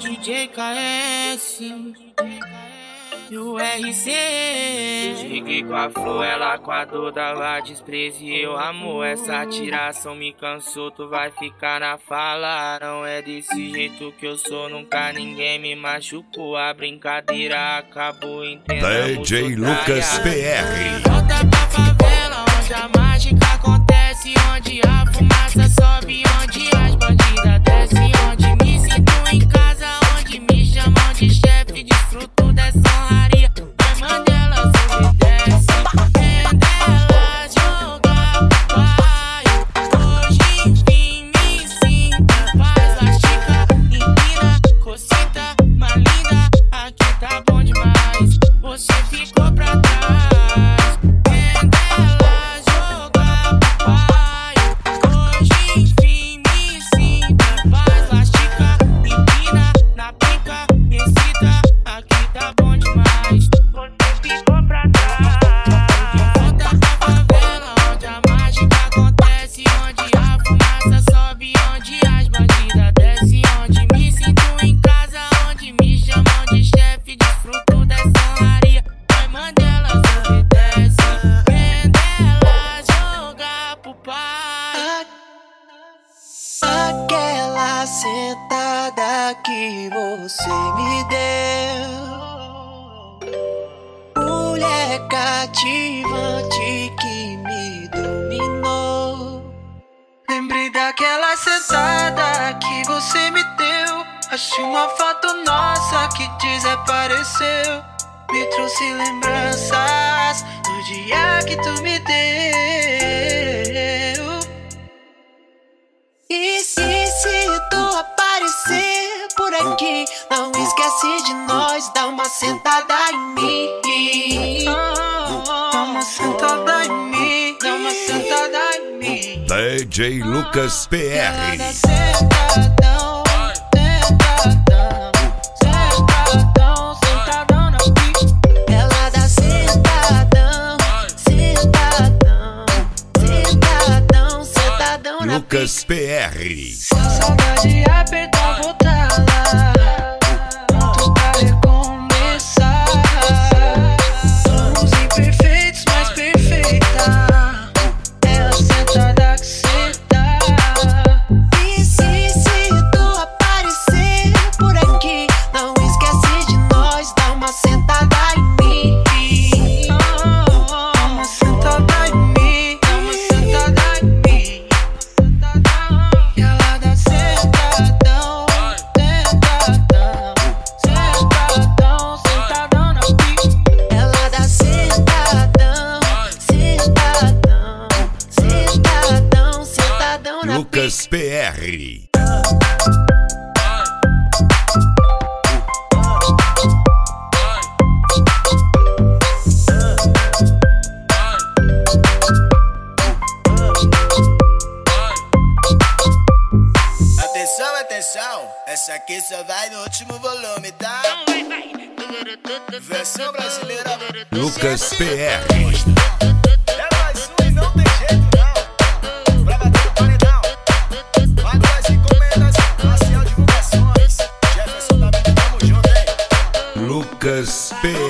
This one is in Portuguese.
DJ KS e o RC. Cheguei com a flor, ela com a dor, dava desprezo e eu amo. Essa tiração me cansou, tu vai ficar na fala. Não é desse jeito que eu sou, nunca ninguém me machucou. A brincadeira acabou, entendendo. DJ Lucas PR. Volta pra favela, onde a mágica acontece, onde a fumaça sobe, onde as bandidas descem, onde me sinto em casa, onde me chamam de chefe, desfruto dessa honraria. Vai Mandela obedece, vendo ela jogar pro pai. Hoje enfim me sinto em paz, lastica, empina, cocita, malinda, aqui tá bom demais. Você ficou pra trás, vendo ela jogar pro pai. Hoje enfim me sinto em paz, lastica, empina, na pica, excita, aqui tá bom demais. Você ficou pra trás. Volta pra favela, onde a mágica acontece, onde a fumaça sobe, onde as bandidas descem, onde me sinto em casa, onde me chamam de chefe, desfruto dessa honraria. Vai Mandela obedece, vendo ela jogar pro pai. Aquela sentada que você me deu, mulher cativante que me dominou. Lembrei daquela sentada que você me deu. Achei uma foto nossa que desapareceu. Me trouxe lembranças do dia que tu me deu. E se tu aparecer por aqui, não esquece de nós, dá uma sentada em mim. Dá uma sentada em mim, dá uma sentada em mim. DJ Lucas PR. Sentadão, sentadão, sentadão, sentadão na pica. Ela dá sentadão, sentadão, sentadão, sentadão na pica. Lucas PR. Se a saudade apertar, voltar lá, pronto pra recomeçar. Somos imperfeitos, mas perfeita. Ela sentada que senta. E se tu aparecer por aqui, não esquece de nós, dá uma sentada em mim. Dá uma sentada em mim, dá uma sentada em mim. E ela dá sentadão, sentadão, sentadão, sentadão na pica. Ela dá sentadão, sentadão, sentadão, sentadão na pica. Lucas PR. Atenção, atenção, essa aqui só vai no último volume, tá? Versão brasileira. Lucas PR. É mais um e não tem jeito não. Pra bater o paredão. Magoas e encomendas, Marcial Divulgações. Jefferson da Vida, tamo junto, hein? Lucas PR.